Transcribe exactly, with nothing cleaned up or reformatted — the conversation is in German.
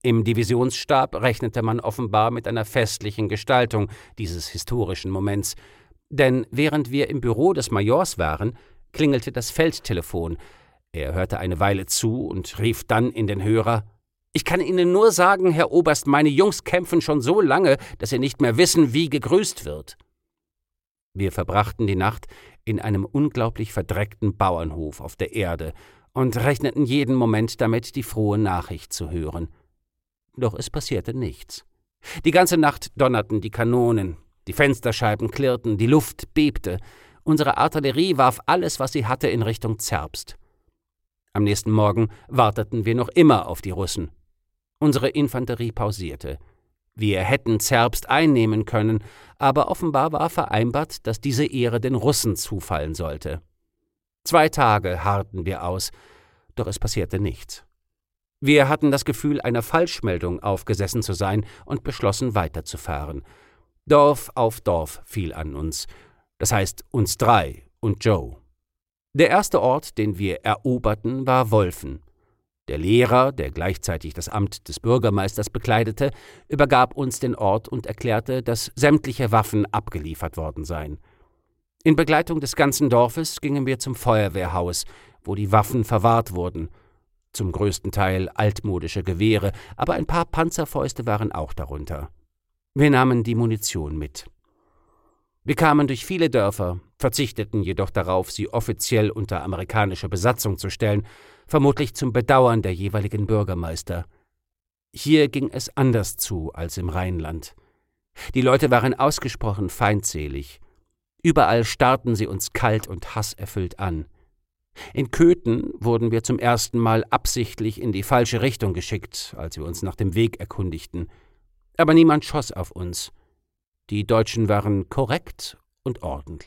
Im Divisionsstab rechnete man offenbar mit einer festlichen Gestaltung dieses historischen Moments, denn während wir im Büro des Majors waren, klingelte das Feldtelefon. Er hörte eine Weile zu und rief dann in den Hörer: »Ich kann Ihnen nur sagen, Herr Oberst, meine Jungs kämpfen schon so lange, dass sie nicht mehr wissen, wie gegrüßt wird.« Wir verbrachten die Nacht in einem unglaublich verdreckten Bauernhof auf der Erde und rechneten jeden Moment damit, die frohe Nachricht zu hören. Doch es passierte nichts. Die ganze Nacht donnerten die Kanonen, die Fensterscheiben klirrten, die Luft bebte. Unsere Artillerie warf alles, was sie hatte, in Richtung Zerbst. Am nächsten Morgen warteten wir noch immer auf die Russen. Unsere Infanterie pausierte. Wir hätten Zerbst einnehmen können, aber offenbar war vereinbart, dass diese Ehre den Russen zufallen sollte. Zwei Tage harrten wir aus, doch es passierte nichts. Wir hatten das Gefühl, einer Falschmeldung aufgesessen zu sein und beschlossen, weiterzufahren. Dorf auf Dorf fiel an uns, das heißt uns drei und Joe. Der erste Ort, den wir eroberten, war Wolfen. Der Lehrer, der gleichzeitig das Amt des Bürgermeisters bekleidete, übergab uns den Ort und erklärte, dass sämtliche Waffen abgeliefert worden seien. In Begleitung des ganzen Dorfes gingen wir zum Feuerwehrhaus, wo die Waffen verwahrt wurden. Zum größten Teil altmodische Gewehre, aber ein paar Panzerfäuste waren auch darunter. Wir nahmen die Munition mit. Wir kamen durch viele Dörfer, verzichteten jedoch darauf, sie offiziell unter amerikanische Besatzung zu stellen, vermutlich zum Bedauern der jeweiligen Bürgermeister. Hier ging es anders zu als im Rheinland. Die Leute waren ausgesprochen feindselig. Überall starrten sie uns kalt und hasserfüllt an. In Köthen wurden wir zum ersten Mal absichtlich in die falsche Richtung geschickt, als wir uns nach dem Weg erkundigten. Aber niemand schoss auf uns. Die Deutschen waren korrekt und ordentlich.